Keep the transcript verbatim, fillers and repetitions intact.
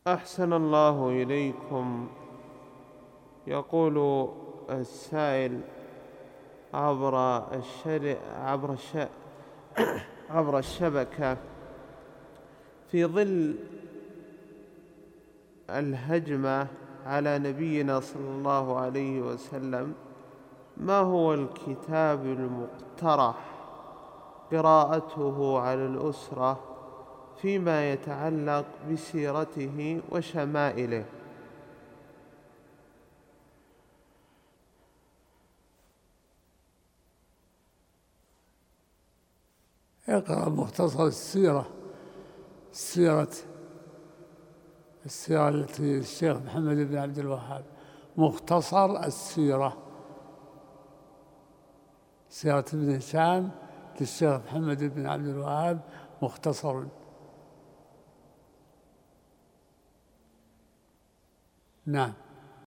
أحسن الله إليكم. يقول السائل عبر الشر... عبر الش... عبر الشبكة: في ظل الهجمة على نبينا صلى الله عليه وسلم، ما هو الكتاب المقترح قراءته على الأسرة فيما يتعلق بسيرته وشمائله؟ اقرأ مختصر السيرة السيرة السيرة التي الشيخ محمد بن عبد الوهاب، مختصر السيرة، سيرة ابن هشام للشيخ محمد بن عبد الوهاب مختصر. نعم.